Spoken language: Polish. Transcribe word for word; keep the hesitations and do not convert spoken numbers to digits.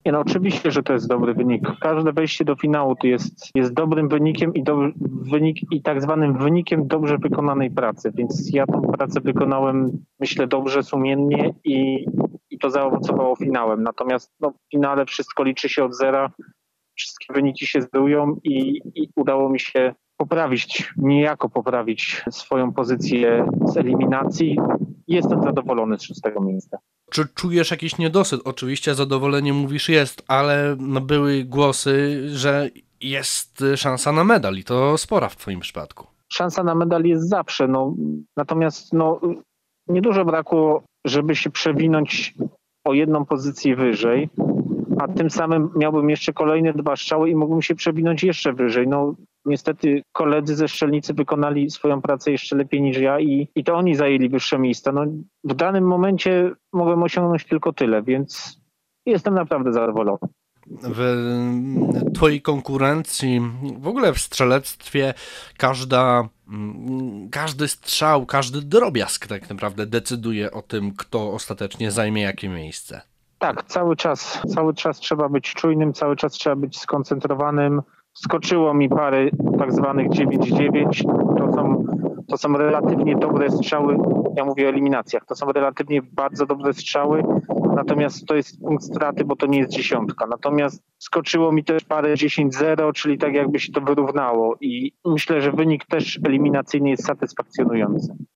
Nie, no oczywiście, że to jest dobry wynik. Każde wejście do finału to jest, jest dobrym wynikiem i, do, wynik, i tak zwanym wynikiem dobrze wykonanej pracy, więc ja tą pracę wykonałem, myślę, dobrze, sumiennie i, i to zaowocowało finałem. Natomiast no, w finale wszystko liczy się od zera, wszystkie wyniki się zdują i, i udało mi się poprawić, niejako poprawić swoją pozycję z eliminacji. Jestem zadowolony z szóstego miejsca. Czy czujesz jakiś niedosyt? Oczywiście zadowolenie mówisz jest, ale no były głosy, że jest szansa na medal i to spora w twoim przypadku. Szansa na medal jest zawsze, no, natomiast no, niedużo brakło, żeby się przewinąć o jedną pozycję wyżej, a tym samym miałbym jeszcze kolejne dwa strzały i mógłbym się przewinąć jeszcze wyżej. No, niestety koledzy ze Strzelnicy wykonali swoją pracę jeszcze lepiej niż ja i, i to oni zajęli wyższe miejsca. No, w danym momencie mogłem osiągnąć tylko tyle, więc jestem naprawdę zadowolony. W twojej konkurencji, w ogóle w strzelectwie każda, każdy strzał, każdy drobiazg tak naprawdę decyduje o tym, kto ostatecznie zajmie jakie miejsce. Tak, cały czas, cały czas trzeba być czujnym, cały czas trzeba być skoncentrowanym. Skoczyło mi parę tak zwanych dziewięć dziewięć. To są, to są relatywnie dobre strzały. Ja mówię o eliminacjach. To są relatywnie bardzo dobre strzały. Natomiast to jest punkt straty, bo to nie jest dziesiątka. Natomiast skoczyło mi też parę dziesięć zero, czyli tak jakby się to wyrównało. I myślę, że wynik też eliminacyjny jest satysfakcjonujący.